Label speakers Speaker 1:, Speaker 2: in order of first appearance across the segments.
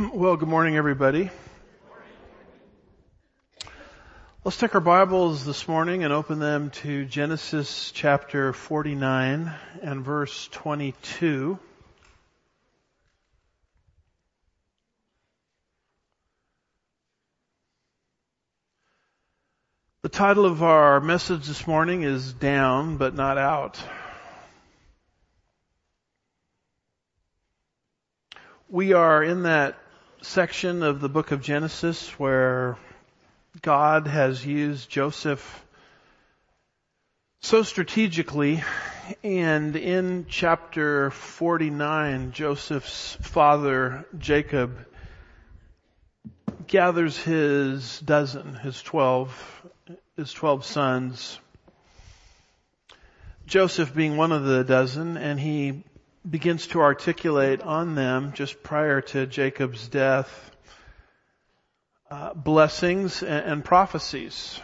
Speaker 1: Well, good morning, everybody. Let's take our Bibles this morning and open them to Genesis chapter 49 and verse 22. The title of our message this morning is Down But Not Out. We are in that section of the book of Genesis where God has used Joseph so strategically, and in chapter 49, Joseph's father, Jacob, gathers his 12 sons, Joseph being one of the dozen, and he begins to articulate on them just prior to Jacob's death blessings and prophecies,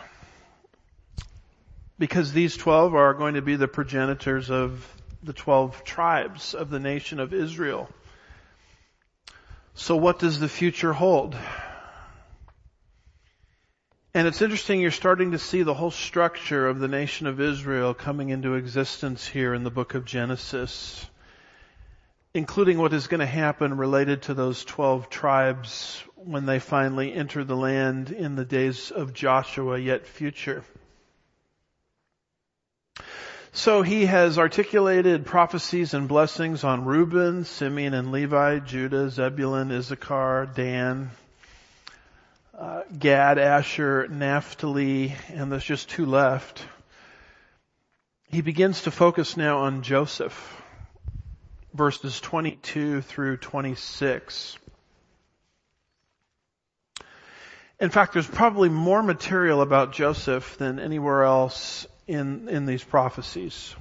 Speaker 1: because these 12 are going to be the progenitors of the 12 tribes of the nation of Israel. So what does the future hold? And it's interesting, you're starting to see the whole structure of the nation of Israel coming into existence here in the book of Genesis, including what is going to happen related to those 12 tribes when they finally enter the land in the days of Joshua, yet future. So he has articulated prophecies and blessings on Reuben, Simeon and Levi, Judah, Zebulun, Issachar, Dan, Gad, Asher, Naphtali, and there's just two left. He begins to focus now on Joseph. Verses 22 through 26. In fact, there's probably more material about Joseph than anywhere else in these prophecies.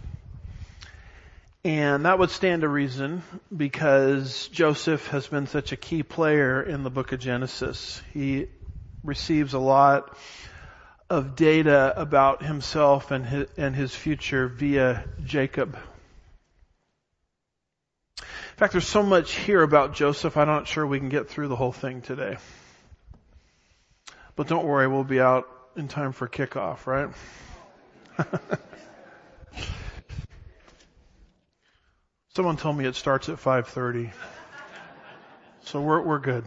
Speaker 1: And that would stand to reason because Joseph has been such a key player in the book of Genesis. He receives a lot of data about himself and his future via Jacob. In fact, there's so much here about Joseph, I'm not sure we can get through the whole thing today. But don't worry, we'll be out in time for kickoff, right? Someone told me it starts at 5:30. So we're good.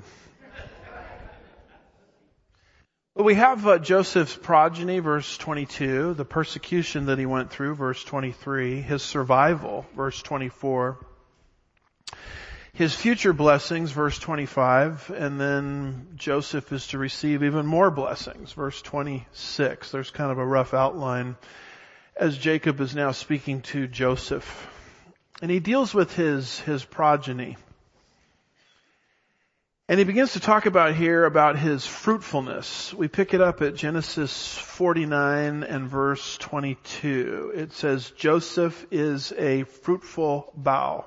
Speaker 1: But we have Joseph's progeny, verse 22, the persecution that he went through, verse 23, his survival, verse 24, his future blessings, verse 25, and then Joseph is to receive even more blessings, verse 26. There's kind of a rough outline as Jacob is now speaking to Joseph. And he deals with his progeny. And he begins to talk about his fruitfulness. We pick it up at Genesis 49 and verse 22. It says, Joseph is a fruitful bough.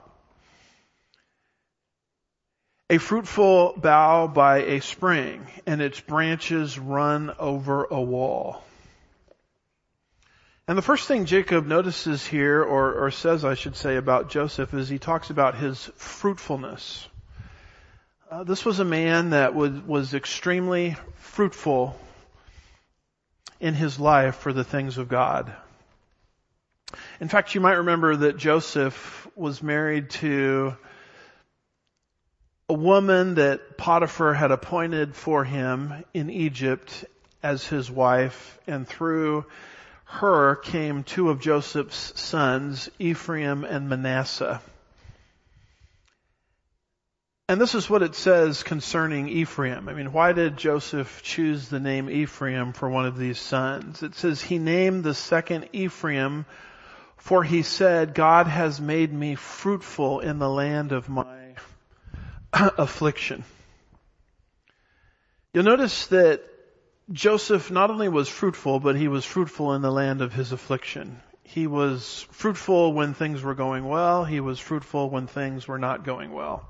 Speaker 1: A fruitful bough by a spring, and its branches run over a wall. And the first thing Jacob notices here, or says I should say about Joseph, is he talks about his fruitfulness. This was a man that was extremely fruitful in his life for the things of God. In fact, you might remember that Joseph was married to a woman that Potiphar had appointed for him in Egypt as his wife, and through her came two of Joseph's sons, Ephraim and Manasseh. And this is what it says concerning Ephraim. I mean, why did Joseph choose the name Ephraim for one of these sons? It says, he named the second Ephraim, for he said, God has made me fruitful in the land of my affliction. You'll notice that Joseph not only was fruitful, but he was fruitful in the land of his affliction. He was fruitful when things were going well. He was fruitful when things were not going well.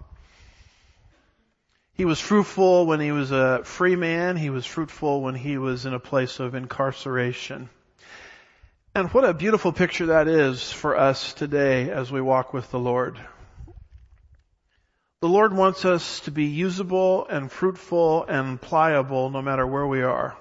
Speaker 1: He was fruitful when he was a free man. He was fruitful when he was in a place of incarceration. And what a beautiful picture that is for us today as we walk with the Lord. The Lord wants us to be usable and fruitful and pliable no matter where we are.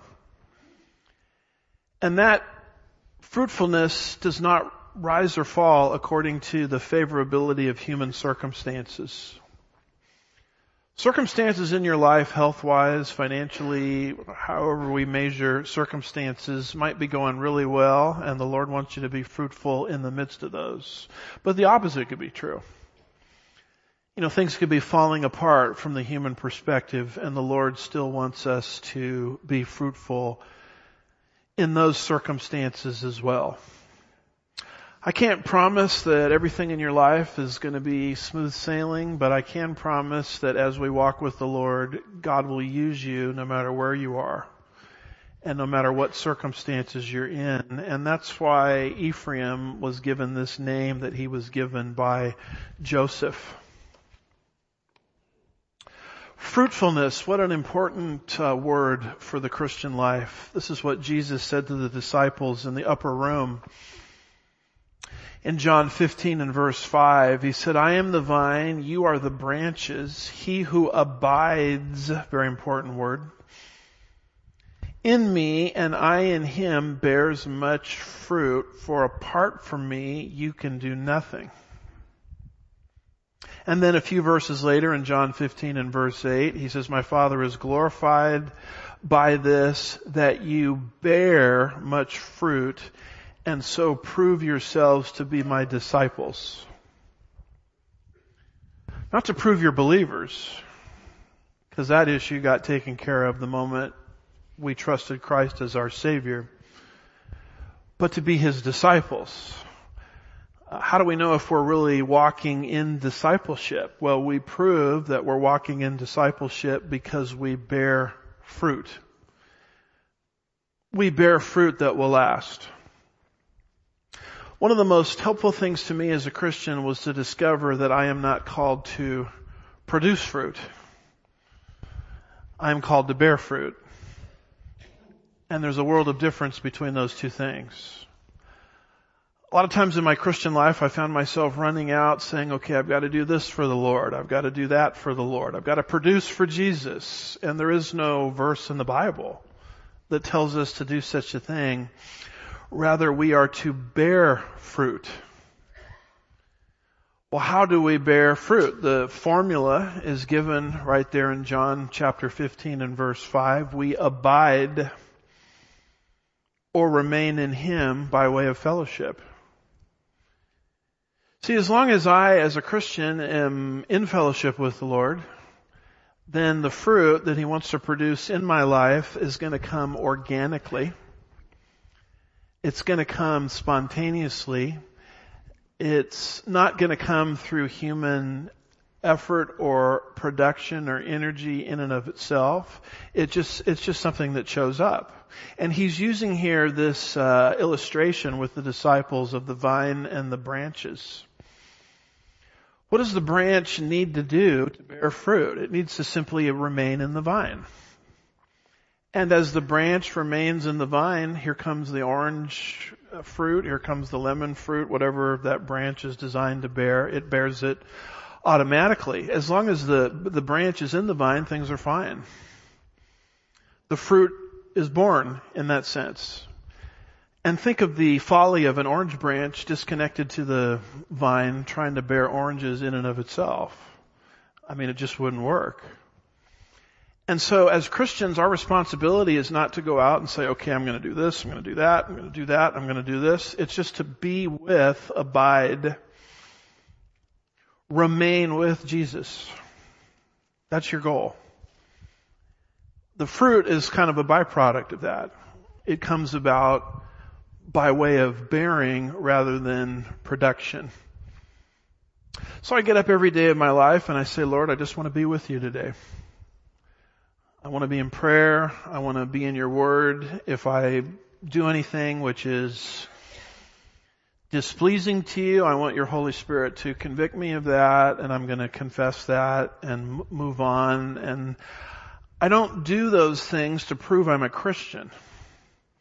Speaker 1: And that fruitfulness does not rise or fall according to the favorability of human circumstances. Circumstances in your life, health-wise, financially, however we measure circumstances, might be going really well, and the Lord wants you to be fruitful in the midst of those. But the opposite could be true. Things could be falling apart from the human perspective, and the Lord still wants us to be fruitful in those circumstances as well. I can't promise that everything in your life is going to be smooth sailing, but I can promise that as we walk with the Lord, God will use you no matter where you are and no matter what circumstances you're in. And that's why Ephraim was given this name that he was given by Joseph. Fruitfulness, what an important word for the Christian life. This is what Jesus said to the disciples in the upper room. In John 15 and verse 5, he said, I am the vine, you are the branches. He who abides, very important word, in me and I in him bears much fruit, for apart from me you can do nothing. And then a few verses later in John 15 and verse 8, he says, my Father is glorified by this, that you bear much fruit, and so prove yourselves to be my disciples. Not to prove you're believers, because that issue got taken care of the moment we trusted Christ as our Savior, but to be His disciples. How do we know if we're really walking in discipleship? Well, we prove that we're walking in discipleship because we bear fruit. We bear fruit that will last. One of the most helpful things to me as a Christian was to discover that I am not called to produce fruit. I am called to bear fruit. And there's a world of difference between those two things. A lot of times in my Christian life, I found myself running out saying, okay, I've got to do this for the Lord. I've got to do that for the Lord. I've got to produce for Jesus. And there is no verse in the Bible that tells us to do such a thing. Rather, we are to bear fruit. Well, how do we bear fruit? The formula is given right there in John chapter 15 and verse 5. We abide or remain in Him by way of fellowship. See, as long as I, as a Christian, am in fellowship with the Lord, then the fruit that He wants to produce in my life is going to come organically. It's going to come spontaneously. It's not going to come through human effort or production or energy in and of itself. It's just something that shows up. And He's using here this illustration with the disciples of the vine and the branches. What does the branch need to do to bear fruit? It needs to simply remain in the vine. And as the branch remains in the vine, here comes the orange fruit, here comes the lemon fruit, whatever that branch is designed to bear, it bears it automatically. As long as the branch is in the vine, things are fine. The fruit is born in that sense. And think of the folly of an orange branch disconnected to the vine trying to bear oranges in and of itself. I mean, it just wouldn't work. And so as Christians, our responsibility is not to go out and say, okay, I'm going to do this, I'm going to do that, I'm going to do that, I'm going to do this. It's just to be with, abide, remain with Jesus. That's your goal. The fruit is kind of a byproduct of that. It comes about by way of bearing rather than production. So I get up every day of my life and I say, Lord, I just want to be with you today. I want to be in prayer. I want to be in your word. If I do anything which is displeasing to you, I want your Holy Spirit to convict me of that, and I'm going to confess that and move on. And I don't do those things to prove I'm a Christian.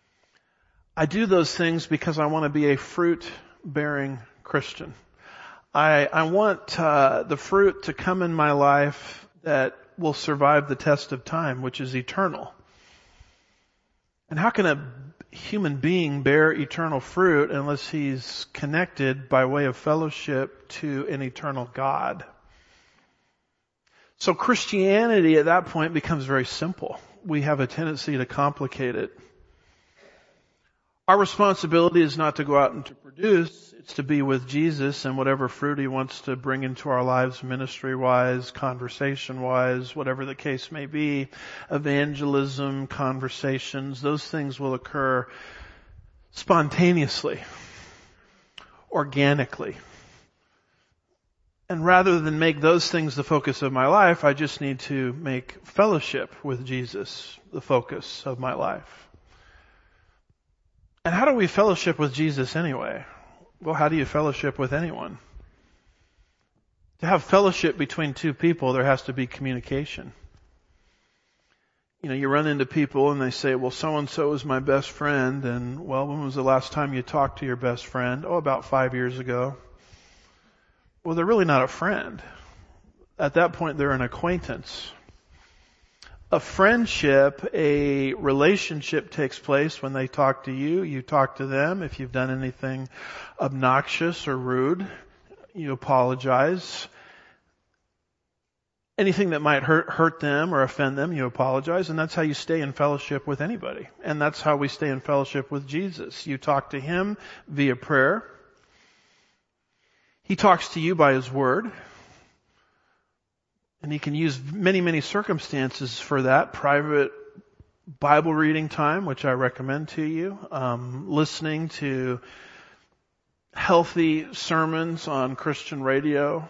Speaker 1: I do those things because I want to be a fruit-bearing Christian. I want the fruit to come in my life that will survive the test of time, which is eternal. And how can a human being bear eternal fruit unless he's connected by way of fellowship to an eternal God? So Christianity at that point becomes very simple. We have a tendency to complicate it. Our responsibility is not to go out and to produce, it's to be with Jesus and whatever fruit He wants to bring into our lives, ministry-wise, conversation-wise, whatever the case may be, evangelism, conversations, those things will occur spontaneously, organically. And rather than make those things the focus of my life, I just need to make fellowship with Jesus the focus of my life. And how do we fellowship with Jesus anyway? Well, how do you fellowship with anyone? To have fellowship between two people, there has to be communication. You know, you run into people and they say, well, so-and-so is my best friend. And, well, when was the last time you talked to your best friend? Oh, about 5 years ago. Well, they're really not a friend. At that point, they're an acquaintance. A friendship, a relationship takes place when they talk to you, you talk to them. If you've done anything obnoxious or rude, you apologize. Anything that might hurt them or offend them, you apologize. And that's how you stay in fellowship with anybody. And that's how we stay in fellowship with Jesus. You talk to Him via prayer. He talks to you by His Word. And He can use many, many circumstances for that. Private Bible reading time, which I recommend to you. Listening to healthy sermons on Christian radio.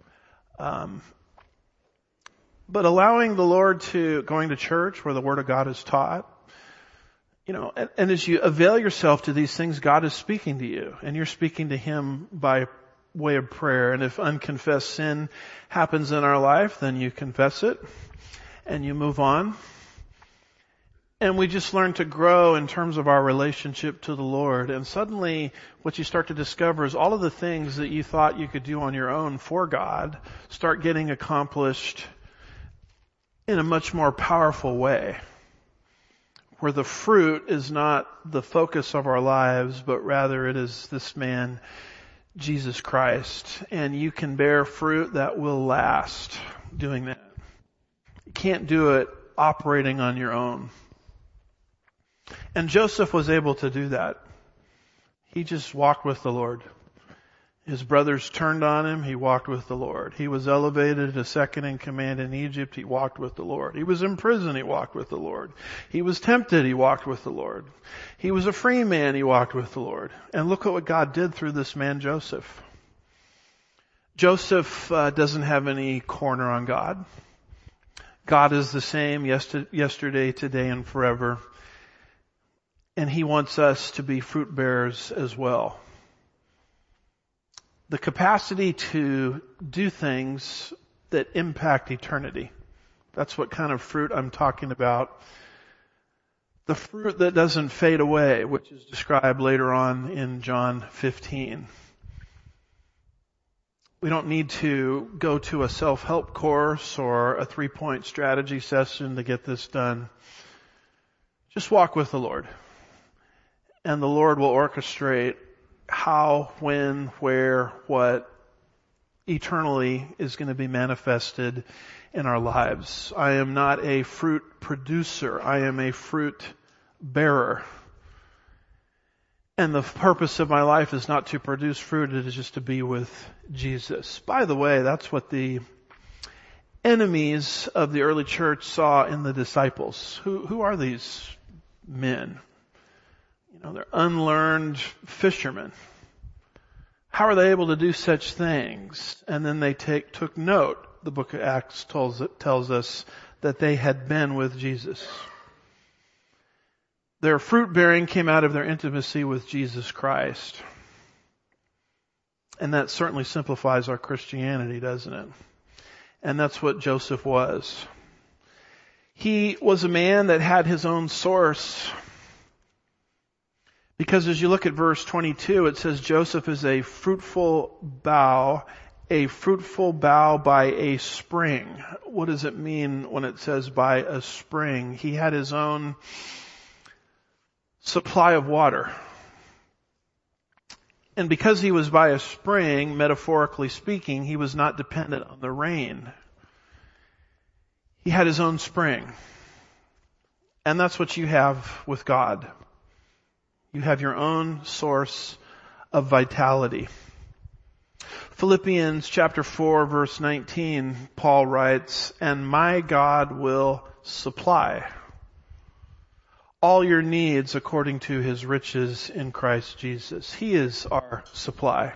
Speaker 1: But allowing the Lord to, going to church where the Word of God is taught. You know, and as you avail yourself to these things, God is speaking to you. And you're speaking to Him by way of prayer. And if unconfessed sin happens in our life, then you confess it and you move on. And we just learn to grow in terms of our relationship to the Lord. And suddenly what you start to discover is all of the things that you thought you could do on your own for God start getting accomplished in a much more powerful way, where the fruit is not the focus of our lives, but rather it is this man, Jesus Christ. And you can bear fruit that will last doing that. You can't do it operating on your own. And Joseph was able to do that. He just walked with the Lord. His brothers turned on him. He walked with the Lord. He was elevated to second in command in Egypt. He walked with the Lord. He was in prison. He walked with the Lord. He was tempted. He walked with the Lord. He was a free man. He walked with the Lord. And look at what God did through this man, Joseph. Joseph doesn't have any corner on God. God is the same yesterday, today, and forever. And He wants us to be fruit bearers as well. The capacity to do things that impact eternity. That's what kind of fruit I'm talking about. The fruit that doesn't fade away, which is described later on in John 15. We don't need to go to a self-help course or a 3-point strategy session to get this done. Just walk with the Lord. And the Lord will orchestrate how, when, where, what eternally is going to be manifested in our lives. I am not a fruit producer. I am a fruit bearer. And the purpose of my life is not to produce fruit, it is just to be with Jesus. By the way, that's what the enemies of the early church saw in the disciples. Who are these men? You know, they're unlearned fishermen. How are they able to do such things? And then they took note. The book of Acts tells us that they had been with Jesus. Their fruit bearing came out of their intimacy with Jesus Christ. And that certainly simplifies our Christianity, doesn't it? And that's what Joseph was. He was a man that had his own source. Because as you look at verse 22, it says Joseph is a fruitful bough by a spring. What does it mean when it says by a spring? He had his own supply of water. And because he was by a spring, metaphorically speaking, he was not dependent on the rain. He had his own spring. And that's what you have with God. You have your own source of vitality. Philippians chapter 4 verse 19, Paul writes, "And my God will supply all your needs according to his riches in Christ Jesus." He is our supply.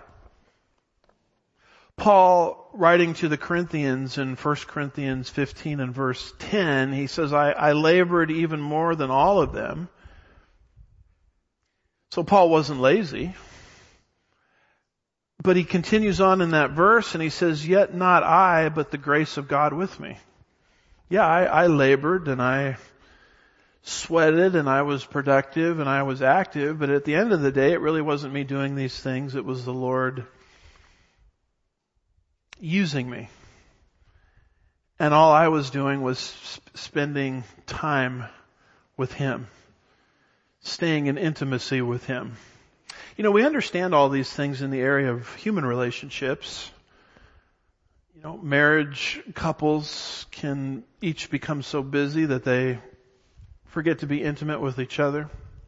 Speaker 1: Paul, writing to the Corinthians in 1 Corinthians 15 and verse 10, he says, I labored even more than all of them. So Paul wasn't lazy. But he continues on in that verse and he says, "Yet not I, but the grace of God with me." Yeah, I labored and I sweated and I was productive and I was active, but at the end of the day, it really wasn't me doing these things. It was the Lord using me. And all I was doing was spending time with Him, staying in intimacy with Him. You know, we understand all these things in the area of human relationships. You know, marriage couples can each become so busy that they forget to be intimate with each other.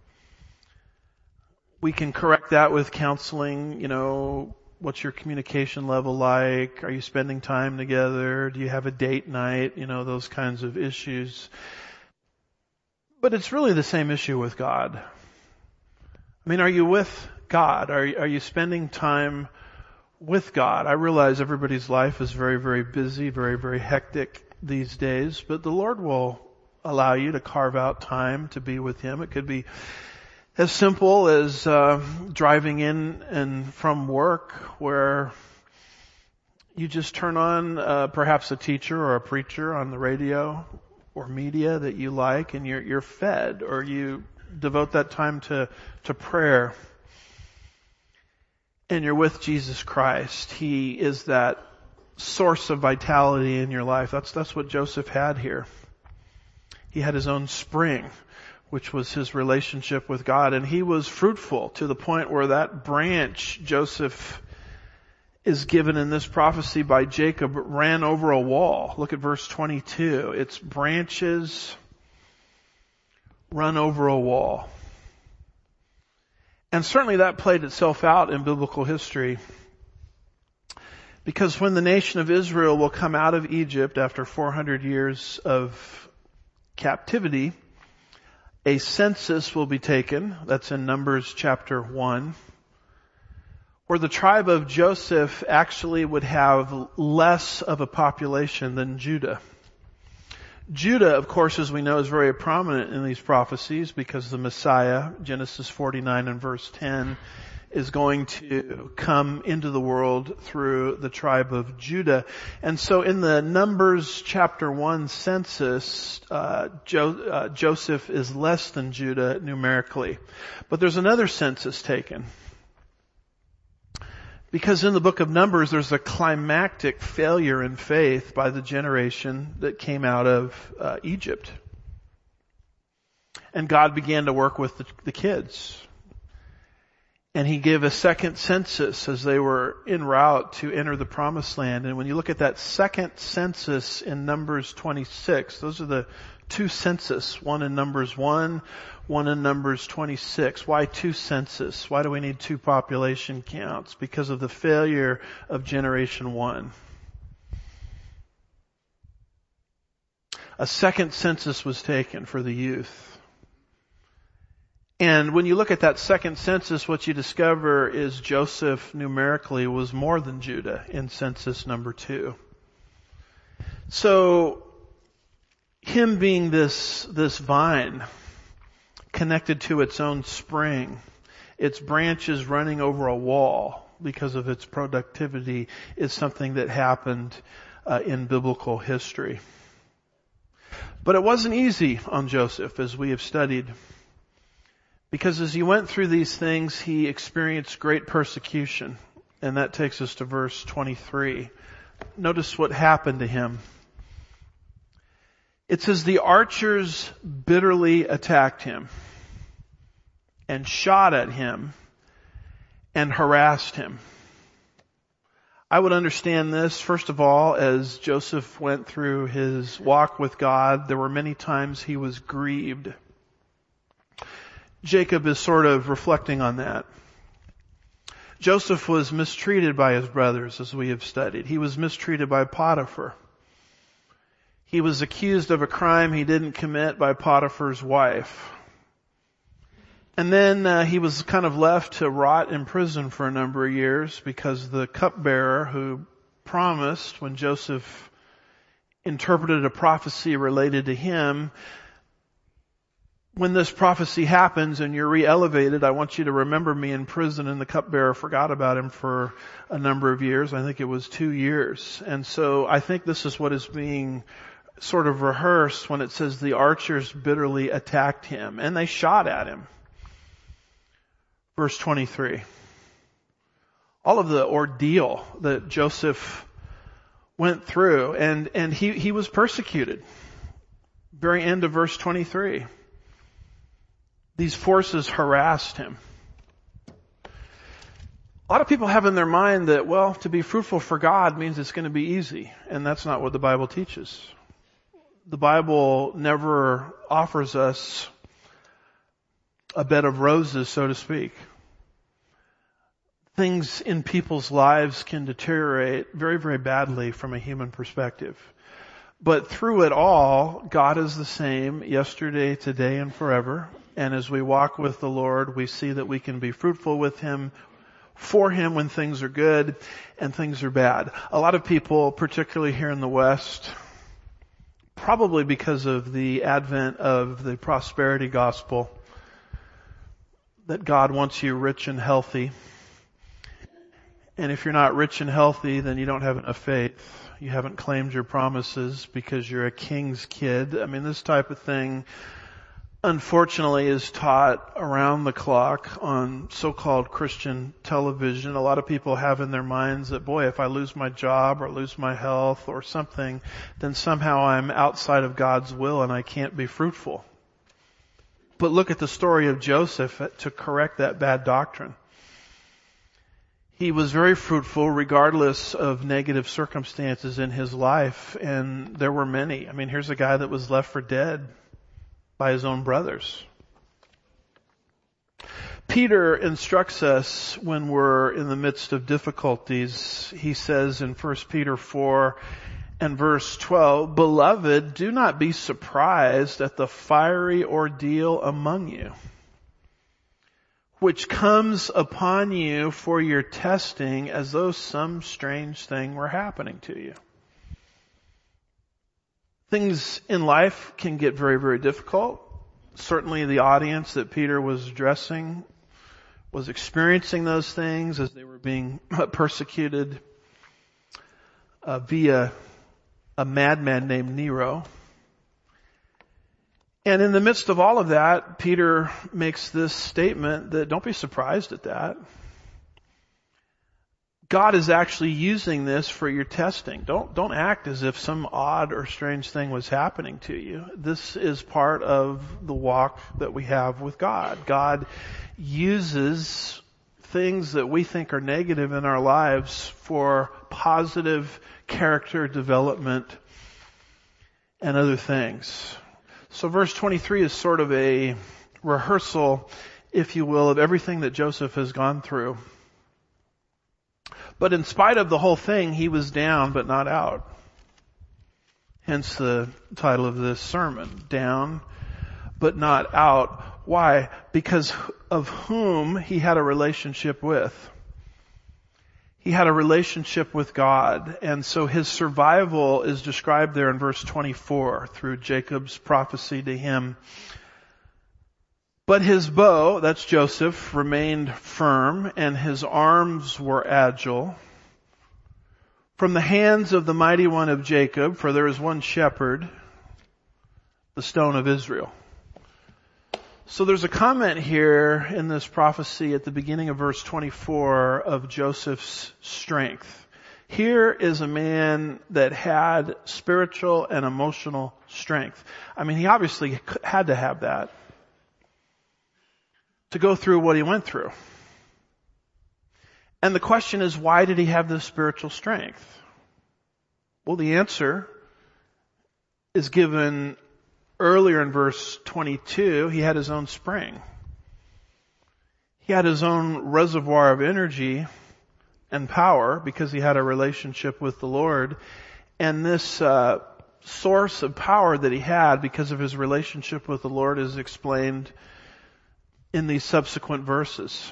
Speaker 1: We can correct that with counseling. You know, what's your communication level like? Are you spending time together? Do you have a date night? You know, those kinds of issues. But it's really the same issue with God. I mean, are you with God? Are you spending time with God? I realize everybody's life is very, very busy, very, very hectic these days, but the Lord will allow you to carve out time to be with Him. It could be as simple as driving in and from work, where you just turn on perhaps a teacher or a preacher on the radio or media that you like, and you're fed, or you devote that time to prayer, and you're with Jesus Christ. He is that source of vitality in your life. That's what Joseph had here. He had his own spring, which was his relationship with God, and he was fruitful to the point where that branch Joseph is given in this prophecy by Jacob ran over a wall. Look at verse 22. Its branches run over a wall. And certainly that played itself out in biblical history, because when the nation of Israel will come out of Egypt after 400 years of captivity, a census will be taken. That's in Numbers chapter 1. Where the tribe of Joseph actually would have less of a population than Judah. Judah, of course, as we know, is very prominent in these prophecies because the Messiah, Genesis 49 and verse 10, is going to come into the world through the tribe of Judah. And so in the Numbers chapter 1 census, Joseph is less than Judah numerically. But there's another census taken. Because in the book of Numbers, there's a climactic failure in faith by the generation that came out of Egypt. And God began to work with the kids. And He gave a second census as they were en route to enter the promised land. And when you look at that second census in Numbers 26, those are the two census, one in Numbers 1, one in Numbers 26. Why two census? Why do we need two population counts? Because of the failure of generation 1. A second census was taken for the youth. And when you look at that second census, what you discover is Joseph numerically was more than Judah in census number 2. So, him being this vine connected to its own spring, its branches running over a wall because of its productivity, is something that happened in biblical history. But it wasn't easy on Joseph, as we have studied, Because as he went through these things, he experienced great persecution. And that takes us to verse 23. Notice what happened to him. It says, the archers bitterly attacked him and shot at him and harassed him. I would understand this, first of all, as Joseph went through his walk with God, there were many times he was grieved. Jacob is sort of reflecting on that. Joseph was mistreated by his brothers, as we have studied. He was mistreated by Potiphar. He was accused of a crime he didn't commit by Potiphar's wife. And then he was kind of left to rot in prison for a number of years because the cupbearer who promised when Joseph interpreted a prophecy related to him, when this prophecy happens and you're re-elevated, I want you to remember me in prison, and the cupbearer forgot about him for a number of years. I think it was 2 years. And so I think this is what is being sort of rehearsed when it says the archers bitterly attacked him and they shot at him. Verse 23. All of the ordeal that Joseph went through, and he was persecuted. Very end of verse 23. These forces harassed him. A lot of people have in their mind that, well, to be fruitful for God means it's going to be easy. And that's not what the Bible teaches. The Bible never offers us a bed of roses, so to speak. Things in people's lives can deteriorate very, very badly from a human perspective. But through it all, God is the same yesterday, today, and forever. And as we walk with the Lord, we see that we can be fruitful with Him, for Him when things are good and things are bad. A lot of people, particularly here in the West, probably because of the advent of the prosperity gospel, that God wants you rich and healthy. And if you're not rich and healthy, then you don't have enough faith. You haven't claimed your promises because you're a king's kid. I mean, this type of thing, unfortunately, is taught around the clock on so-called Christian television. A lot of people have in their minds that, boy, if I lose my job or lose my health or something, then somehow I'm outside of God's will and I can't be fruitful. But look at the story of Joseph to correct that bad doctrine. He was very fruitful regardless of negative circumstances in his life, and there were many. I mean, here's a guy that was left for dead by his own brothers. Peter instructs us when we're in the midst of difficulties. He says in 1 Peter 4 and verse 12, "Beloved, do not be surprised at the fiery ordeal among you, which comes upon you for your testing as though some strange thing were happening to you." Things in life can get very, very difficult. Certainly the audience that Peter was addressing was experiencing those things as they were being persecuted via a madman named Nero. And in the midst of all of that, Peter makes this statement that don't be surprised at that. God is actually using this for your testing. Don't act as if some odd or strange thing was happening to you. This is part of the walk that we have with God. God uses things that we think are negative in our lives for positive character development and other things. So verse 23 is sort of a rehearsal, if you will, of everything that Joseph has gone through. But in spite of the whole thing, he was down but not out. Hence the title of this sermon, Down but Not Out. Why? Because of whom he had a relationship with. He had a relationship with God, and so his survival is described there in verse 24 through Jacob's prophecy to him. But his bow, that's Joseph, remained firm, and his arms were agile. From the hands of the mighty one of Jacob, for there is one shepherd, the stone of Israel. So there's a comment here in this prophecy at the beginning of verse 24 of Joseph's strength. Here is a man that had spiritual and emotional strength. I mean, he obviously had to have that to go through what he went through. And the question is, why did he have this spiritual strength? Well, the answer is given earlier in verse 22. He had his own spring. He had his own reservoir of energy and power because he had a relationship with the Lord. And this source of power that he had because of his relationship with the Lord is explained in these subsequent verses.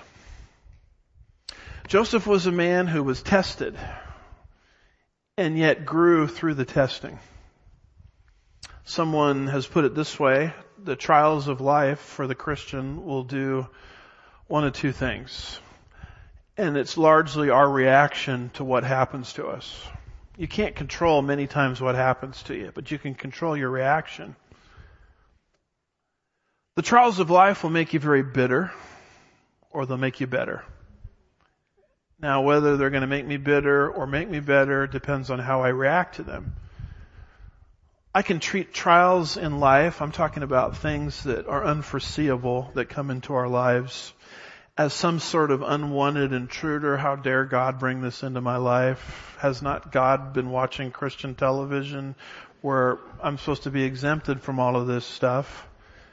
Speaker 1: Joseph was a man who was tested and yet grew through the testing. Someone has put it this way: the trials of life for the Christian will do one of two things. And it's largely our reaction to what happens to us. You can't control many times what happens to you, but you can control your reaction. The trials of life will make you very bitter, or they'll make you better. Now, whether they're going to make me bitter or make me better depends on how I react to them. I can treat trials in life, I'm talking about things that are unforeseeable that come into our lives, as some sort of unwanted intruder. How dare God bring this into my life? Has not God been watching Christian television where I'm supposed to be exempted from all of this stuff?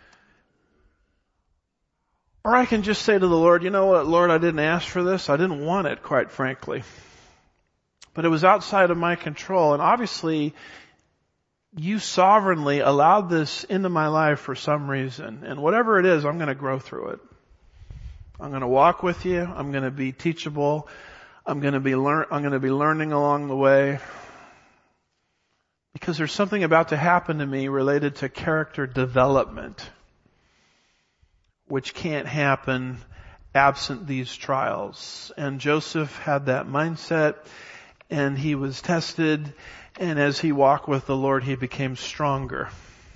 Speaker 1: Or I can just say to the Lord, you know what, Lord, I didn't ask for this. I didn't want it, quite frankly. But it was outside of my control. And obviously, you sovereignly allowed this into my life for some reason. And whatever it is, I'm going to grow through it. I'm going to walk with you. I'm going to be teachable. I'm going to be learning along the way. Because there's something about to happen to me related to character development, which can't happen absent these trials. And Joseph had that mindset, and he was tested, and as he walked with the Lord, he became stronger.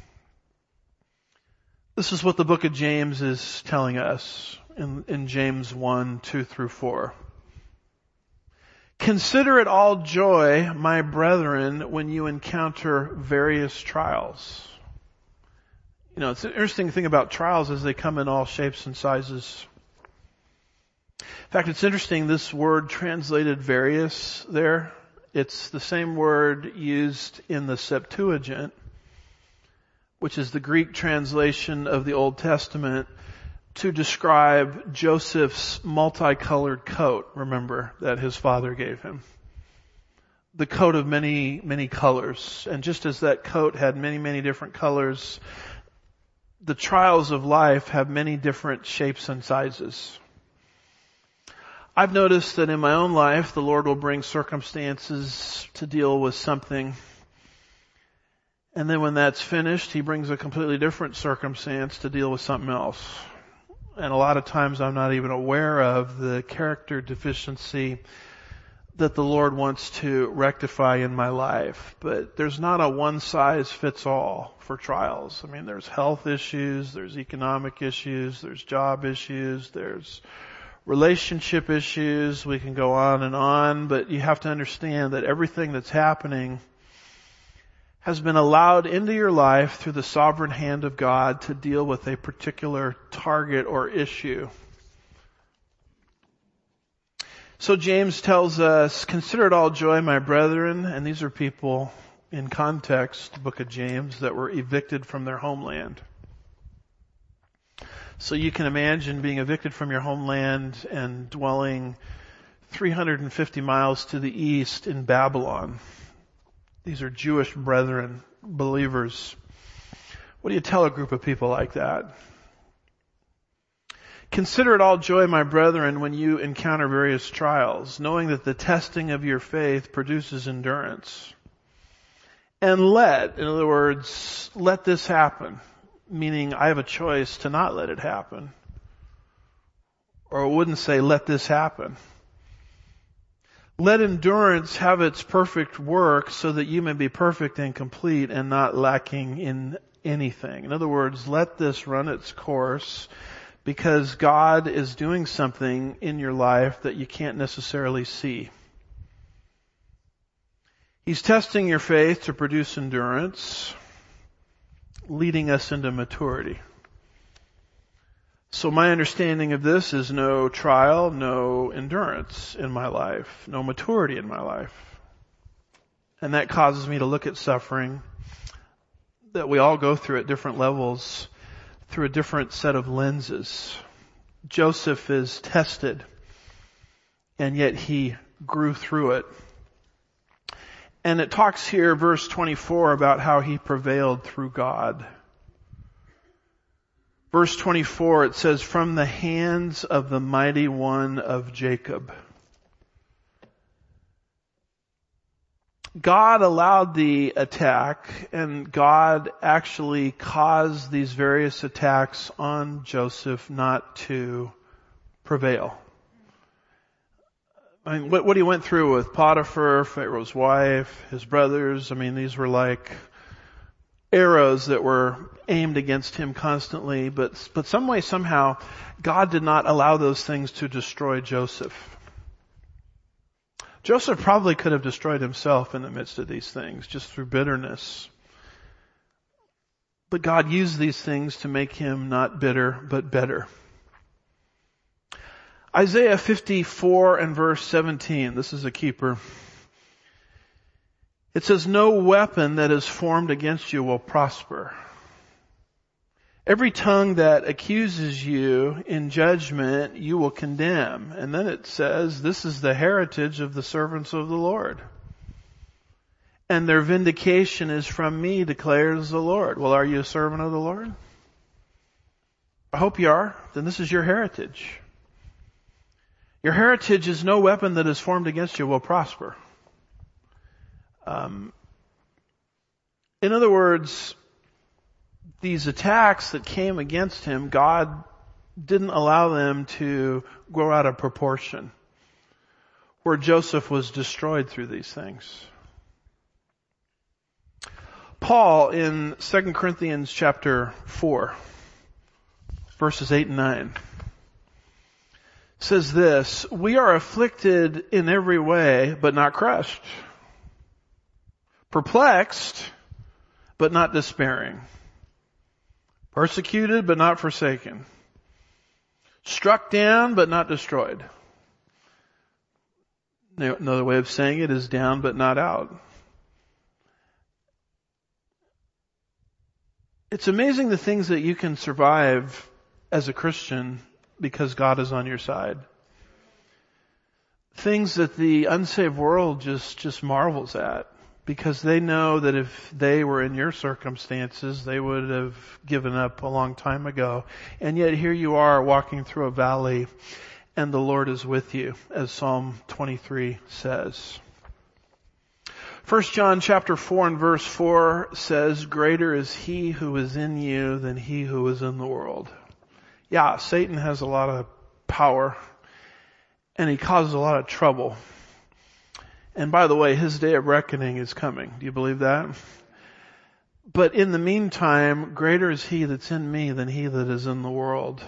Speaker 1: This is what the book of James is telling us in James 1, 2 through 4. Consider it all joy, my brethren, when you encounter various trials. You know, it's an interesting thing about trials is they come in all shapes and sizes. In fact, it's interesting, this word translated various there, it's the same word used in the Septuagint, which is the Greek translation of the Old Testament, to describe Joseph's multicolored coat, remember, that his father gave him. The coat of many, many colors. And just as that coat had many, many different colors, the trials of life have many different shapes and sizes. I've noticed that in my own life, the Lord will bring circumstances to deal with something. And then when that's finished, He brings a completely different circumstance to deal with something else. And a lot of times I'm not even aware of the character deficiency that the Lord wants to rectify in my life. But there's not a one size fits all for trials. I mean, there's health issues, there's economic issues, there's job issues, there's relationship issues. We can go on, but you have to understand that everything that's happening has been allowed into your life through the sovereign hand of God to deal with a particular target or issue. So James tells us, consider it all joy, my brethren, and these are people in context, the book of James, that were evicted from their homeland. So you can imagine being evicted from your homeland and dwelling 350 miles to the east in Babylon. These are Jewish brethren, believers. What do you tell a group of people like that? Consider it all joy, my brethren, when you encounter various trials, knowing that the testing of your faith produces endurance. And in other words, let this happen. Meaning I have a choice to not let it happen. Or I wouldn't say let this happen. Let endurance have its perfect work so that you may be perfect and complete and not lacking in anything. In other words, let this run its course, because God is doing something in your life that you can't necessarily see. He's testing your faith to produce endurance, leading us into maturity. So my understanding of this is no trial, no endurance in my life, no maturity in my life. And that causes me to look at suffering that we all go through at different levels through a different set of lenses. Joseph is tested, and yet he grew through it. And it talks here, verse 24, about how he prevailed through God. Verse 24, it says, from the hands of the mighty one of Jacob. God allowed the attack, and God actually caused these various attacks on Joseph not to prevail. I mean, what he went through with Potiphar, Pharaoh's wife, his brothers, these were like arrows that were aimed against him constantly, but some way, somehow, God did not allow those things to destroy Joseph. Joseph probably could have destroyed himself in the midst of these things, just through bitterness. But God used these things to make him not bitter, but better. Isaiah 54 and verse 17, this is a keeper. It says, no weapon that is formed against you will prosper. Every tongue that accuses you in judgment, you will condemn. And then it says, this is the heritage of the servants of the Lord. And their vindication is from me, declares the Lord. Well, are you a servant of the Lord? I hope you are. Then this is your heritage. Your heritage is no weapon that is formed against you will prosper. In other words, these attacks that came against him, God didn't allow them to grow out of proportion, where Joseph was destroyed through these things. Paul in 2 Corinthians chapter 4, verses 8 and 9, says this, we are afflicted in every way, but not crushed. Perplexed, but not despairing. Persecuted, but not forsaken. Struck down, but not destroyed. Another way of saying it is down, but not out. It's amazing the things that you can survive as a Christian because God is on your side. Things that the unsaved world just marvels at, because they know that if they were in your circumstances, they would have given up a long time ago. And yet here you are walking through a valley, and the Lord is with you, as Psalm 23 says. 1 John chapter 4 and verse 4 says, greater is he who is in you than he who is in the world. Yeah, Satan has a lot of power, and he causes a lot of trouble. And by the way, his day of reckoning is coming. Do you believe that? But in the meantime, greater is he that's in me than he that is in the world.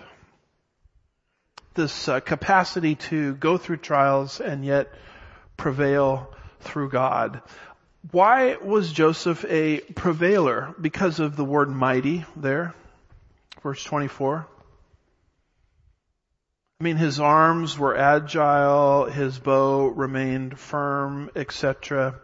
Speaker 1: This capacity to go through trials and yet prevail through God. Why was Joseph a prevailer? Because of the word mighty there, verse 24. His arms were agile, his bow remained firm, etc.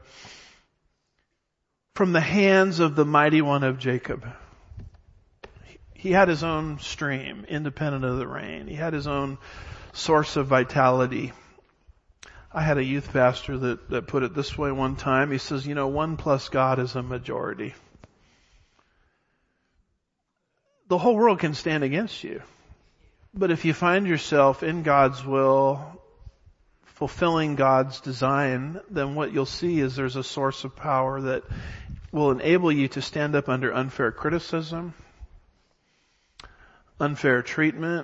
Speaker 1: From the hands of the mighty one of Jacob. He had his own stream, independent of the rain. He had his own source of vitality. I had a youth pastor that put it this way one time. He says, 1 plus God is a majority. The whole world can stand against you. But if you find yourself in God's will, fulfilling God's design, then what you'll see is there's a source of power that will enable you to stand up under unfair criticism, unfair treatment,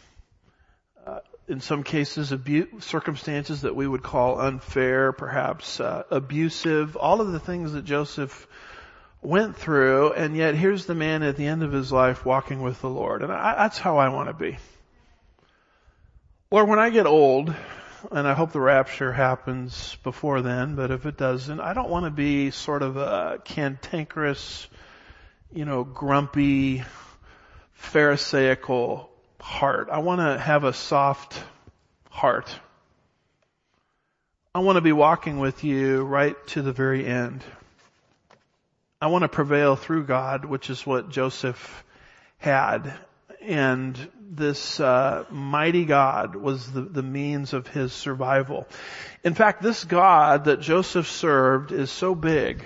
Speaker 1: in some cases circumstances that we would call unfair, perhaps abusive, all of the things that Joseph went through, and yet here's the man at the end of his life walking with the Lord. And that's how I want to be. Lord, when I get old, and I hope the rapture happens before then, but if it doesn't, I don't want to be sort of a cantankerous, grumpy, pharisaical heart. I want to have a soft heart. I want to be walking with you right to the very end. I want to prevail through God, which is what Joseph had. And this mighty God was the means of his survival. In fact, this God that Joseph served is so big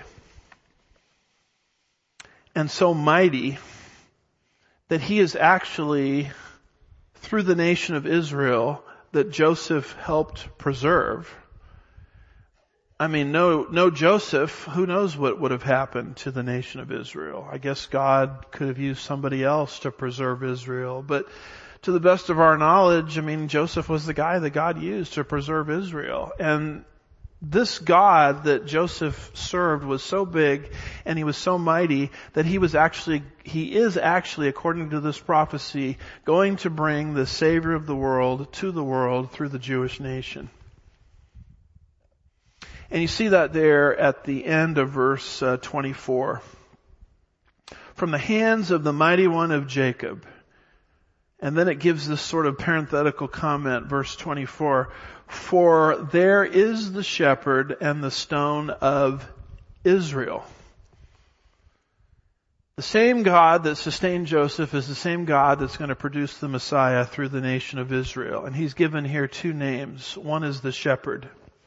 Speaker 1: and so mighty that he is actually, through the nation of Israel that Joseph helped preserve. I mean, no Joseph, who knows what would have happened to the nation of Israel. I guess God could have used somebody else to preserve Israel. But to the best of our knowledge, Joseph was the guy that God used to preserve Israel. And this God that Joseph served was so big and he was so mighty that he is actually, according to this prophecy, going to bring the Savior of the world to the world through the Jewish nation. And you see that there at the end of verse 24. From the hands of the mighty one of Jacob. And then it gives this sort of parenthetical comment, verse 24. For there is the shepherd and the stone of Israel. The same God that sustained Joseph is the same God that's going to produce the Messiah through the nation of Israel. And he's given here two names. One is the shepherd.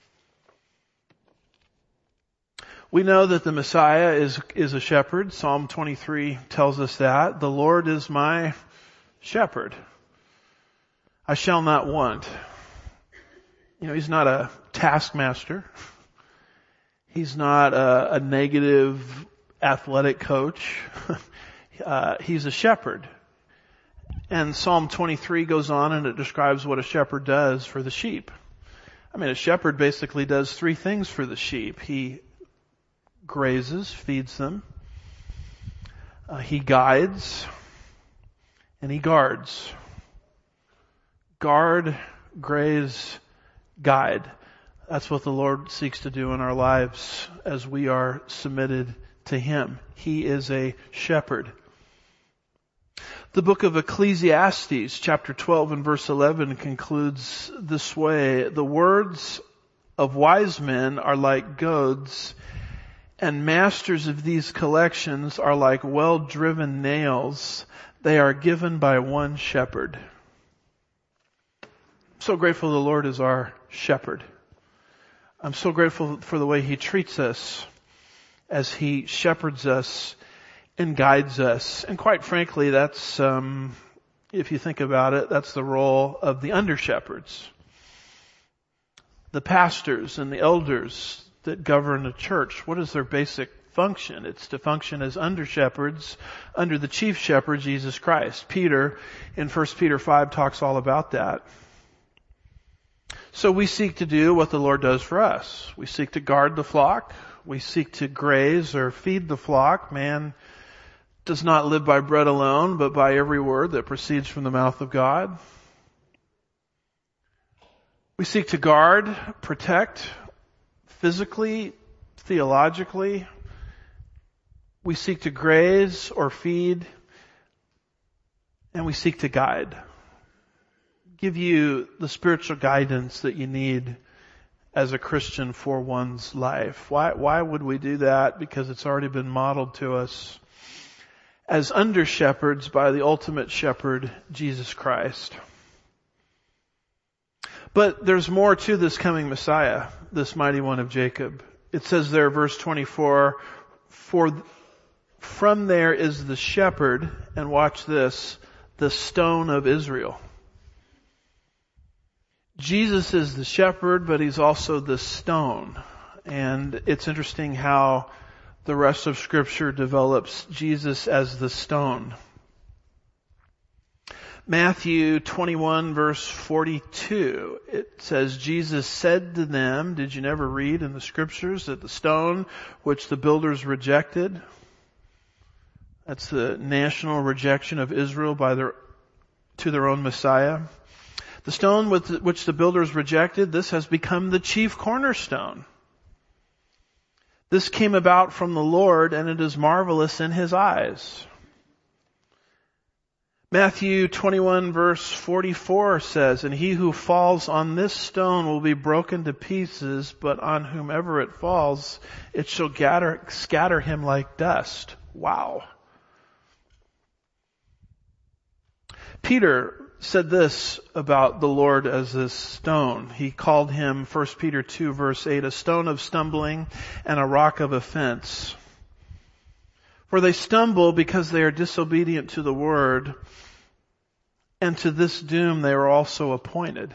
Speaker 1: We know that the Messiah is a shepherd. Psalm 23 tells us that. The Lord is my shepherd. I shall not want. He's not a taskmaster. He's not a negative athletic coach. He's a shepherd. And Psalm 23 goes on and it describes what a shepherd does for the sheep. A shepherd basically does three things for the sheep. He grazes, feeds them. He guides, and he guards. Guard, graze, guide. That's what the Lord seeks to do in our lives as we are submitted to Him. He is a shepherd. The book of Ecclesiastes, chapter 12 and verse 11 concludes this way. The words of wise men are like goads, and masters of these collections are like well-driven nails. They are given by one shepherd. I'm so grateful the Lord is our shepherd. I'm so grateful for the way He treats us as He shepherds us and guides us. And quite frankly, that's, if you think about it, that's the role of the under-shepherds. The pastors and the elders that govern a church. What is their basic function? It's to function as under-shepherds under the chief shepherd, Jesus Christ. Peter, in 1 Peter 5, talks all about that. So we seek to do what the Lord does for us. We seek to guard the flock. We seek to graze or feed the flock. Man does not live by bread alone, but by every word that proceeds from the mouth of God. We seek to guard, protect, physically, theologically. We seek to graze or feed, and we seek to guide. Give you the spiritual guidance that you need as a Christian for one's life. Why would we do that? Because it's already been modeled to us as under shepherds by the ultimate shepherd, Jesus Christ. But there's more to this coming Messiah, this mighty one of Jacob. It says there, verse 24, for from there is the shepherd, and watch this, the stone of Israel. Jesus is the shepherd, but He's also the stone. And it's interesting how the rest of Scripture develops Jesus as the stone. Matthew 21 verse 42, it says, Jesus said to them, did you never read in the Scriptures that the stone which the builders rejected That's the national rejection of Israel to their own Messiah. The stone which the builders rejected, this has become the chief cornerstone. This came about from the Lord, and it is marvelous in His eyes. Matthew 21 verse 44 says, "And he who falls on this stone will be broken to pieces, but on whomever it falls, it shall scatter him like dust." Wow. Peter said this about the Lord as this stone. He called Him, 1 Peter 2 verse 8, a stone of stumbling and a rock of offense. For they stumble because they are disobedient to the word, and to this doom they are also appointed.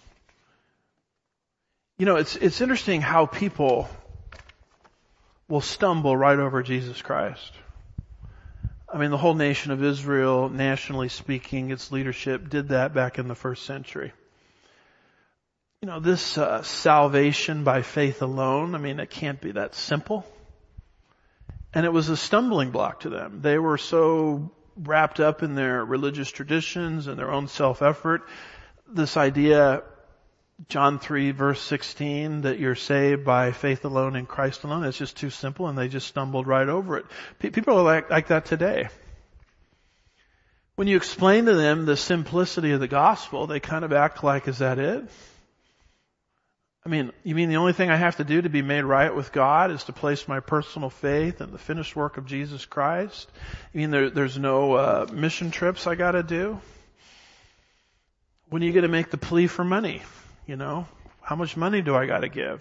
Speaker 1: You know, it's interesting how people will stumble right over Jesus Christ. I mean, the whole nation of Israel, nationally speaking, its leadership did that back in the first century. You know, this salvation by faith alone, I mean, it can't be that simple. And it was a stumbling block to them. They were so wrapped up in their religious traditions and their own self-effort. This idea, John 3 verse 16, that you're saved by faith alone in Christ alone, it's just too simple, and they just stumbled right over it. People are like that today. When you explain to them the simplicity of the gospel, they kind of act like, is that it? I mean, you mean the only thing I have to do to be made right with God is to place my personal faith in the finished work of Jesus Christ? You mean there's no mission trips I gotta do? When are you gonna make the plea for money? You know, how much money do I gotta give?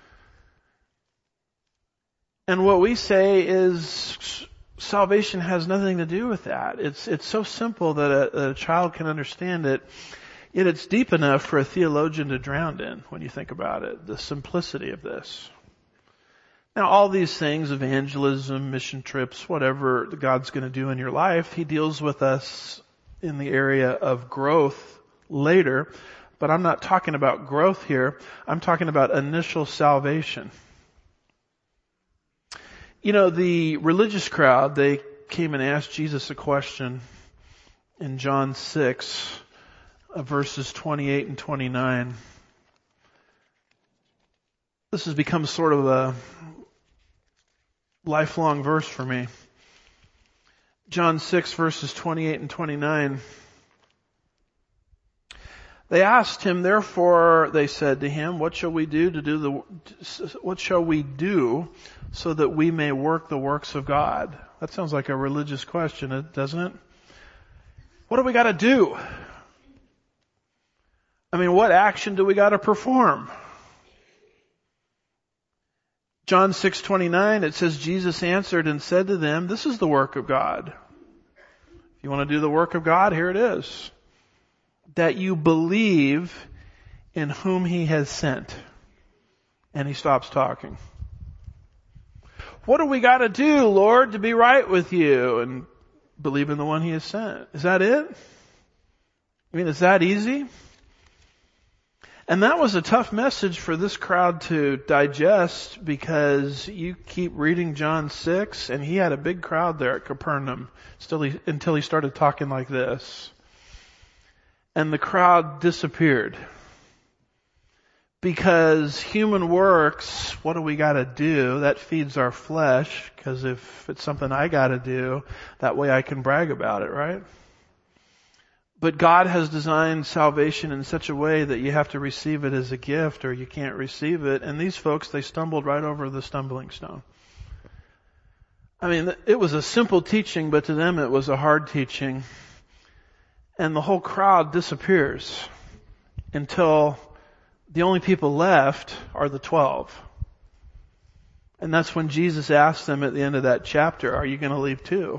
Speaker 1: And what we say is salvation has nothing to do with that. It's so simple that a child can understand it. Yet it's deep enough for a theologian to drown in when you think about it, the simplicity of this. Now, all these things, evangelism, mission trips, whatever God's going to do in your life, He deals with us in the area of growth later. But I'm not talking about growth here. I'm talking about initial salvation. You know, the religious crowd, they came and asked Jesus a question in John 6. Verses 28 and 29. This has become sort of a lifelong verse for me. John 6 verses 28 and 29. They asked Him, therefore, they said to Him, what shall we do so that we may work the works of God? That sounds like a religious question, doesn't it? What do we got to do? I mean, what action do we got to perform? John 6:29, it says, Jesus answered and said to them, this is the work of God. If you want to do the work of God, here it is. That you believe in whom He has sent. And He stops talking. What do we got to do, Lord, to be right with you? And believe in the one He has sent. Is that it? I mean, is that easy? And that was a tough message for this crowd to digest, because you keep reading John 6, and He had a big crowd there at Capernaum until He started talking like this. And the crowd disappeared. Because human works, what do we got to do? That feeds our flesh, because if it's something I got to do, that way I can brag about it, right? But God has designed salvation in such a way that you have to receive it as a gift or you can't receive it. And these folks, they stumbled right over the stumbling stone. I mean, it was a simple teaching, but to them it was a hard teaching. And the whole crowd disappears until the only people left are the 12. And that's when Jesus asked them at the end of that chapter, are you going to leave too?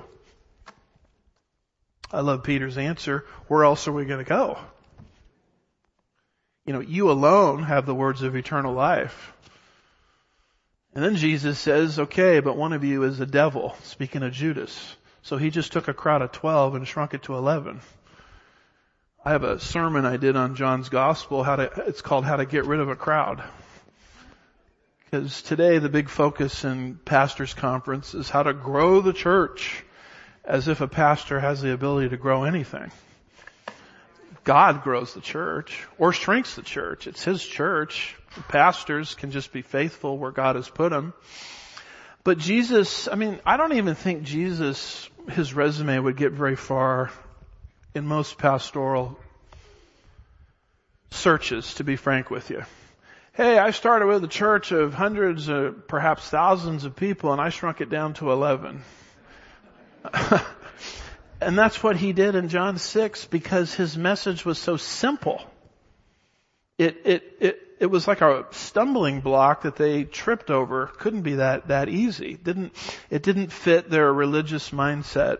Speaker 1: I love Peter's answer. Where else are we going to go? You know, you alone have the words of eternal life. And then Jesus says, okay, but one of you is a devil, speaking of Judas. So He just took a crowd of 12 and shrunk it to 11. I have a sermon I did on John's Gospel. It's called How to Get Rid of a Crowd. Because today the big focus in pastors' conference is how to grow the church. as if a pastor has the ability to grow anything. God grows the church or shrinks the church. It's His church. Pastors can just be faithful where God has put them. But Jesus, I don't even think Jesus, His resume would get very far in most pastoral searches, to be frank with you. Hey, I started with a church of hundreds or perhaps thousands of people, and I shrunk it down to 11. And that's what He did in John 6 because His message was so simple. It was like a stumbling block that they tripped over. Couldn't be that easy. It didn't fit their religious mindset.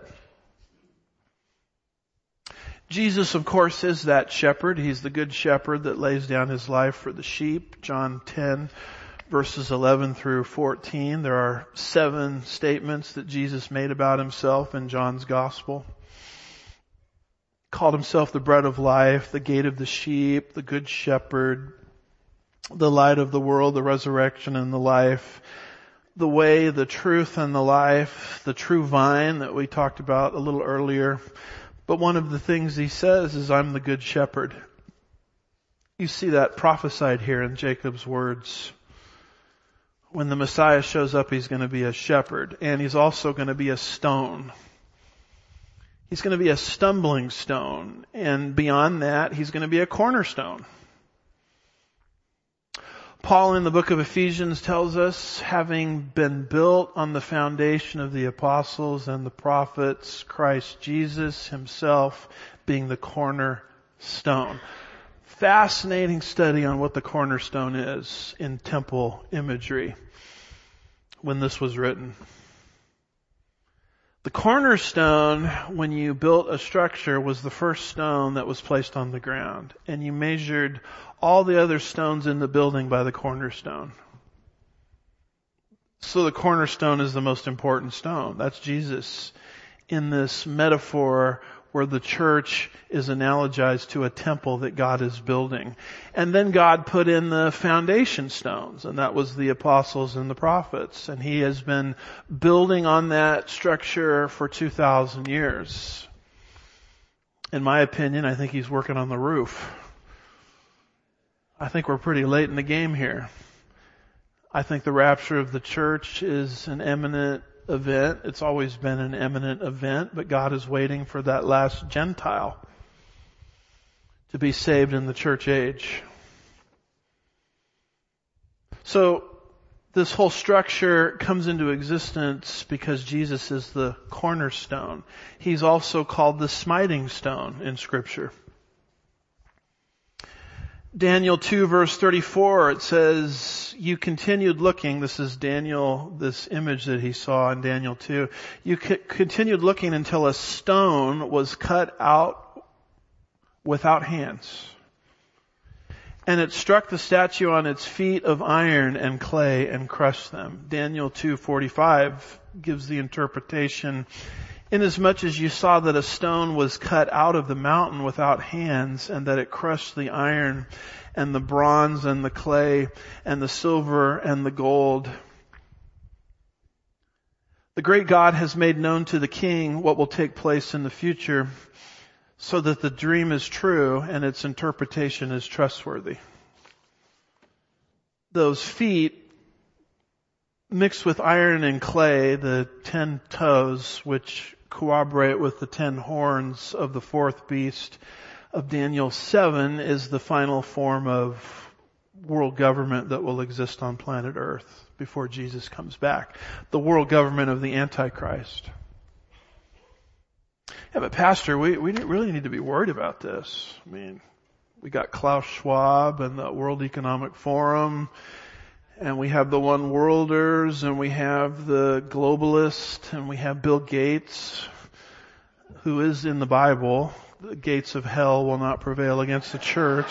Speaker 1: Jesus, of course, is that shepherd. He's the good shepherd that lays down His life for the sheep. John 10, verses 11 through 14. There are 7 statements that Jesus made about Himself in John's gospel. Called Himself the bread of life, the gate of the sheep, the good shepherd, the light of the world, the resurrection and the life, the way, the truth and the life, the true vine that we talked about a little earlier. But one of the things He says is, I'm the good shepherd. You see that prophesied here in Jacob's words. When the Messiah shows up, He's going to be a shepherd, and He's also going to be a stone. He's going to be a stumbling stone, and beyond that, He's going to be a cornerstone. Paul in the book of Ephesians tells us, having been built on the foundation of the apostles and the prophets, Christ Jesus Himself being the cornerstone. Fascinating study on what the cornerstone is in temple imagery when this was written. The cornerstone, when you built a structure, was the first stone that was placed on the ground. And you measured all the other stones in the building by the cornerstone. So the cornerstone is the most important stone. That's Jesus in this metaphor where the church is analogized to a temple that God is building. And then God put in the foundation stones, and that was the apostles and the prophets. And He has been building on that structure for 2,000 years. In my opinion, I think He's working on the roof. I think we're pretty late in the game here. I think the rapture of the church is an imminent event. It's always been an imminent event, but God is waiting for that last Gentile to be saved in the church age. So this whole structure comes into existence because Jesus is the cornerstone. He's also called the smiting stone in Scripture. Daniel 2 verse 34, it says, you continued looking, this is Daniel, this image that he saw in Daniel 2, you continued looking until a stone was cut out without hands. And it struck the statue on its feet of iron and clay and crushed them. Daniel 2:45 gives the interpretation, inasmuch as you saw that a stone was cut out of the mountain without hands, and that it crushed the iron and the bronze and the clay and the silver and the gold. The great God has made known to the king what will take place in the future, so that the dream is true and its interpretation is trustworthy. Those feet mixed with iron and clay, the 10 toes, which corroborate with the 10 horns of the fourth beast of Daniel 7, is the final form of world government that will exist on planet Earth before Jesus comes back. The world government of the Antichrist. Yeah, but Pastor, we really need to be worried about this. I mean, we got Klaus Schwab and the World Economic Forum, and we have the One Worlders, and we have the globalists, and we have Bill Gates, who is in the Bible. The gates of hell will not prevail against the church.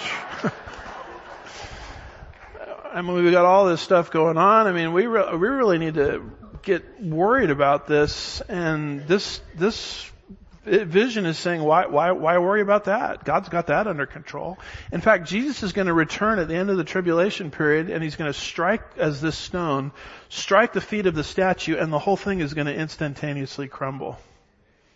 Speaker 1: I mean, we've got all this stuff going on. I mean, we really need to get worried about this, and this vision is saying, why worry about that? God's got that under control. In fact, Jesus is going to return at the end of the tribulation period, and He's going to strike, as this stone, strike the feet of the statue, and the whole thing is going to instantaneously crumble.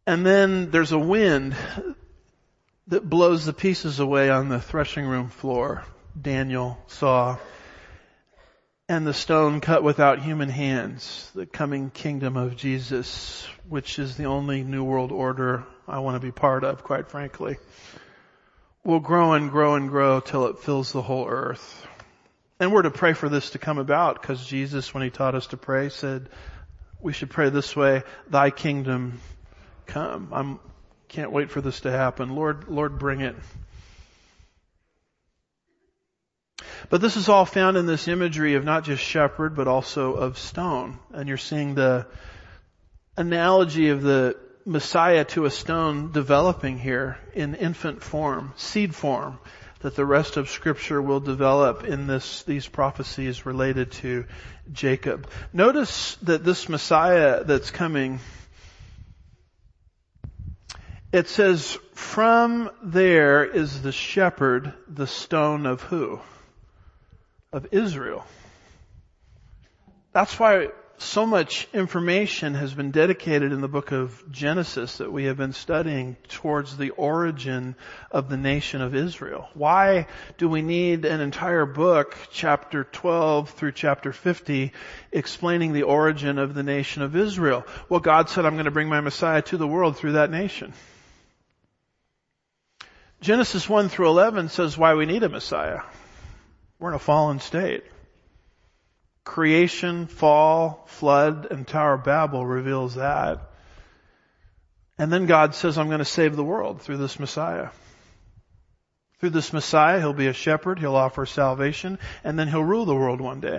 Speaker 1: And then there's a wind that blows the pieces away on the threshing room floor. Daniel saw. And the stone cut without human hands, the coming kingdom of Jesus, which is the only new world order I want to be part of, quite frankly, will grow and grow and grow till it fills the whole earth. And we're to pray for this to come about, because Jesus, when he taught us to pray, said we should pray this way: thy kingdom come. I can't wait for this to happen. Lord, bring it. But this is all found in this imagery of not just shepherd, but also of stone. And you're seeing the analogy of the Messiah to a stone developing here in infant form, seed form, that the rest of Scripture will develop in these prophecies related to Jacob. Notice that this Messiah that's coming, it says, from there is the shepherd, the stone of who? Of Israel. That's why so much information has been dedicated in the book of Genesis that we have been studying towards the origin of the nation of Israel. Why do we need an entire book, chapter 12 through chapter 50, explaining the origin of the nation of Israel? Well, God said, I'm going to bring my Messiah to the world through that nation. Genesis 1 through 11 says why we need a Messiah. We're in a fallen state. Creation, fall, flood, and Tower of Babel reveals that. And then God says, I'm going to save the world through this Messiah. Through this Messiah, he'll be a shepherd, he'll offer salvation, and then he'll rule the world one day.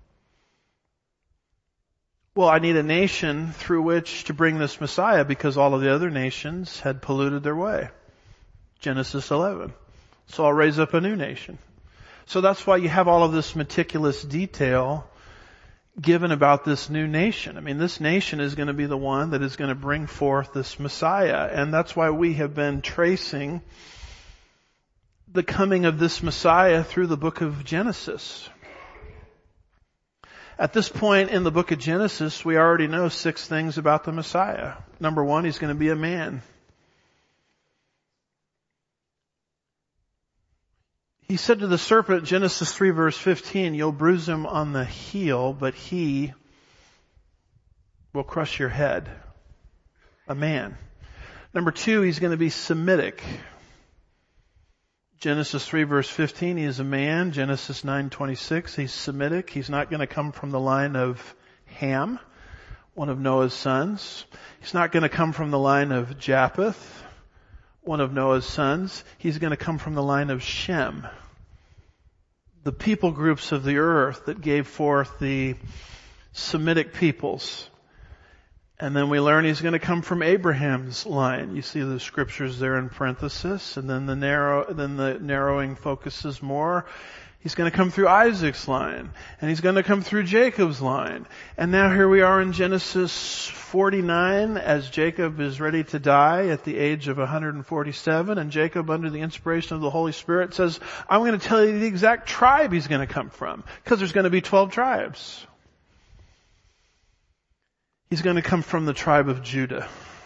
Speaker 1: Well, I need a nation through which to bring this Messiah, because all of the other nations had polluted their way. Genesis 11. So I'll raise up a new nation. So that's why you have all of this meticulous detail given about this new nation. I mean, this nation is going to be the one that is going to bring forth this Messiah. And that's why we have been tracing the coming of this Messiah through the book of Genesis. At this point in the book of Genesis, we already know 6 things about the Messiah. Number 1, he's going to be a man. He said to the serpent, Genesis 3 verse 15, you'll bruise him on the heel, but he will crush your head. A man. Number 2, he's going to be Semitic. Genesis 3 verse 15, he is a man. Genesis 9:26, he's Semitic. He's not going to come from the line of Ham, one of Noah's sons. He's not going to come from the line of Japheth, one of Noah's sons. He's going to come from the line of Shem, the people groups of the earth that gave forth the Semitic peoples. And then we learn he's going to come from Abraham's line. You see the scriptures there in parenthesis, and then the narrowing focuses more. He's going to come through Isaac's line, and he's going to come through Jacob's line. And now here we are in Genesis 49 as Jacob is ready to die at the age of 147, and Jacob, under the inspiration of the Holy Spirit, says, I'm going to tell you the exact tribe he's going to come from, because there's going to be 12 tribes. He's going to come from the tribe of Judah.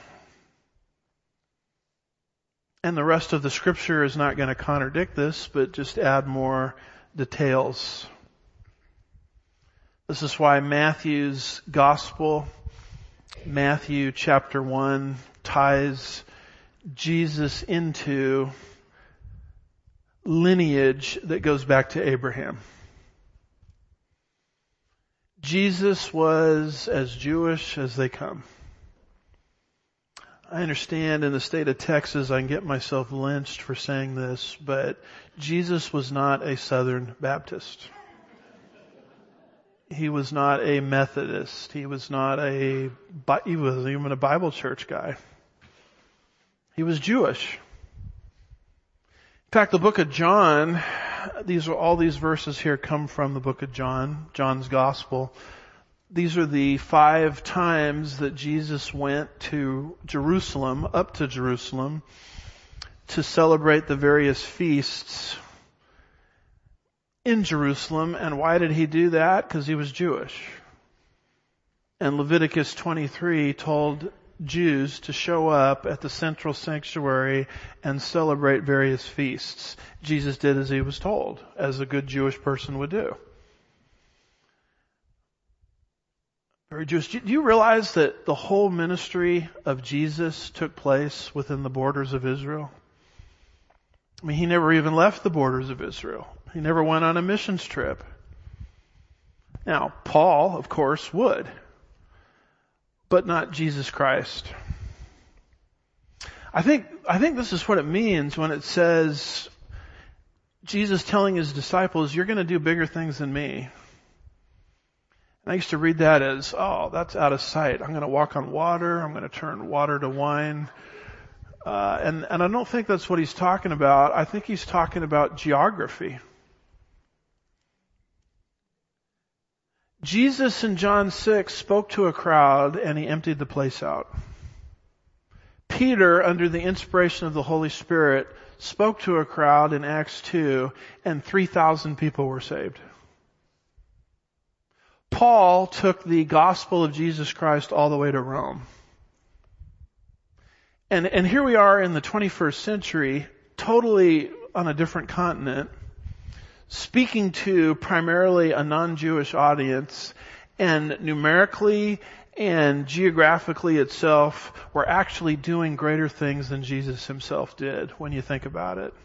Speaker 1: And the rest of the scripture is not going to contradict this, but just add more details. This is why Matthew's gospel, Matthew chapter 1, ties Jesus into lineage that goes back to Abraham. Jesus was as Jewish as they come. I understand in the state of Texas I can get myself lynched for saying this, but Jesus was not a Southern Baptist. He was not a Methodist. He wasn't even a Bible church guy. He was Jewish. In fact, the book of John, all these verses here come from the book of John, John's gospel. These are the 5 times that Jesus went to Jerusalem, up to Jerusalem, to celebrate the various feasts in Jerusalem. And why did he do that? Because he was Jewish. And Leviticus 23 told Jews to show up at the central sanctuary and celebrate various feasts. Jesus did as he was told, as a good Jewish person would do. Very Jewish. Do you realize that the whole ministry of Jesus took place within the borders of Israel? I mean, he never even left the borders of Israel. He never went on a missions trip. Now, Paul, of course, would, but not Jesus Christ. I think this is what it means when it says Jesus telling his disciples, you're going to do bigger things than me. And I used to read that as, oh, that's out of sight. I'm going to walk on water. I'm going to turn water to wine. And I don't think that's what he's talking about. I think he's talking about geography. Jesus in John 6 spoke to a crowd and he emptied the place out. Peter, under the inspiration of the Holy Spirit, spoke to a crowd in Acts 2 and 3,000 people were saved. Paul took the gospel of Jesus Christ all the way to Rome. And here we are in the 21st century, totally on a different continent, speaking to primarily a non-Jewish audience, and numerically and geographically itself, we're actually doing greater things than Jesus himself did, when you think about it.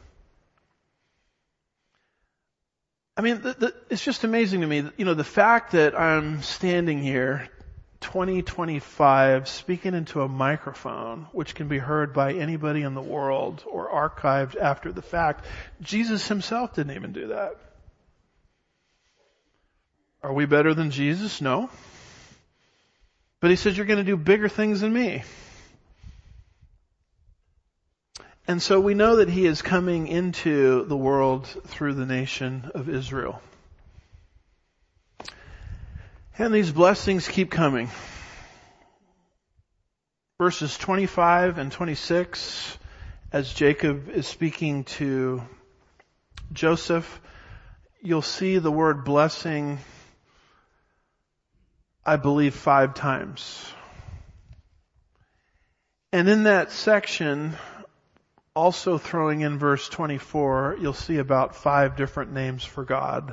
Speaker 1: I mean, it's just amazing to me, the fact that I'm standing here, 2025, speaking into a microphone, which can be heard by anybody in the world or archived after the fact. Jesus himself didn't even do that. Are we better than Jesus? No. But he says, you're going to do bigger things than me. And so we know that he is coming into the world through the nation of Israel. And these blessings keep coming. Verses 25 and 26, as Jacob is speaking to Joseph, you'll see the word blessing, I believe, 5 times. And in that section, also throwing in verse 24, you'll see about 5 different names for God.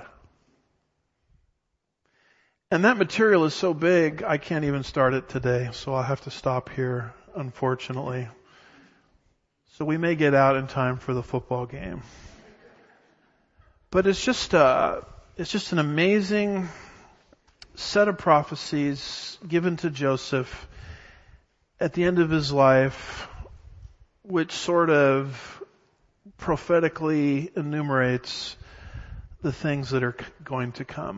Speaker 1: And that material is so big, I can't even start it today, so I'll have to stop here, unfortunately. So we may get out in time for the football game. But it's just an amazing set of prophecies given to Joseph at the end of his life, which sort of prophetically enumerates the things that are going to come.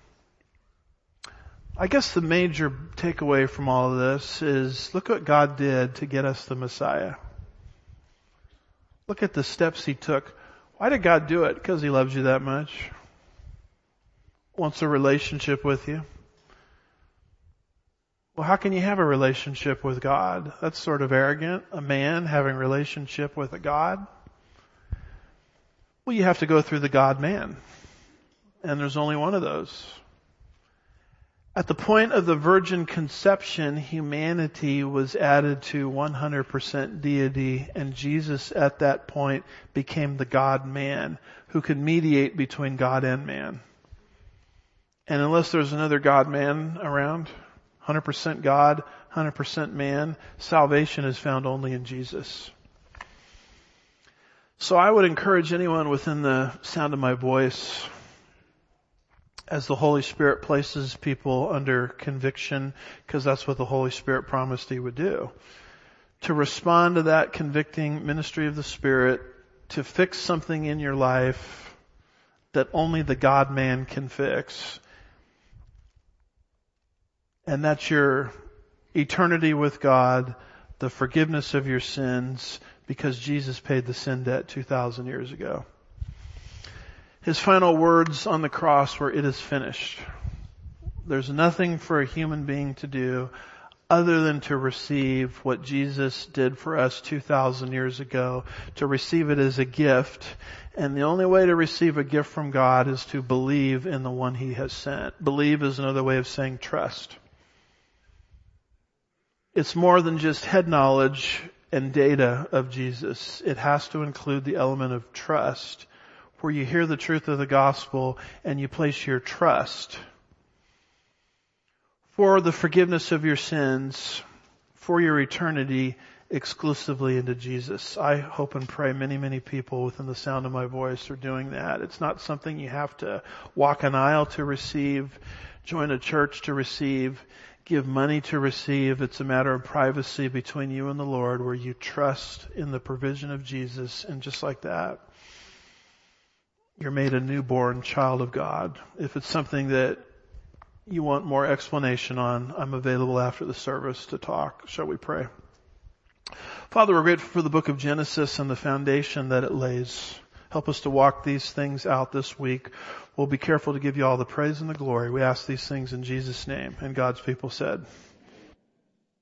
Speaker 1: I guess the major takeaway from all of this is, look what God did to get us the Messiah. Look at the steps he took. Why did God do it? Because he loves you that much. Wants a relationship with you. Well, how can you have a relationship with God? That's sort of arrogant. A man having a relationship with a God. Well, you have to go through the God-man. And there's only one of those. At the point of the virgin conception, humanity was added to 100% deity, and Jesus at that point became the God-man who could mediate between God and man. And unless there's another God-man around, 100% God, 100% man, salvation is found only in Jesus. So I would encourage anyone within the sound of my voice, as the Holy Spirit places people under conviction, because that's what the Holy Spirit promised he would do, to respond to that convicting ministry of the Spirit, to fix something in your life that only the God-man can fix. And that's your eternity with God, the forgiveness of your sins, because Jesus paid the sin debt 2,000 years ago. His final words on the cross were, "It is finished." There's nothing for a human being to do other than to receive what Jesus did for us 2,000 years ago, to receive it as a gift. And the only way to receive a gift from God is to believe in the one he has sent. Believe is another way of saying trust. It's more than just head knowledge and data of Jesus. It has to include the element of trust, where you hear the truth of the gospel and you place your trust for the forgiveness of your sins, for your eternity, exclusively into Jesus. I hope and pray many, many people within the sound of my voice are doing that. It's not something you have to walk an aisle to receive, join a church to receive, give money to receive. It's a matter of privacy between you and the Lord, where you trust in the provision of Jesus, and just like that, you're made a newborn child of God. If it's something that you want more explanation on, I'm available after the service to talk. Shall we pray? Father, we're grateful for the book of Genesis and the foundation that it lays. Help us to walk these things out this week. We'll be careful to give you all the praise and the glory. We ask these things in Jesus' name. And God's people said,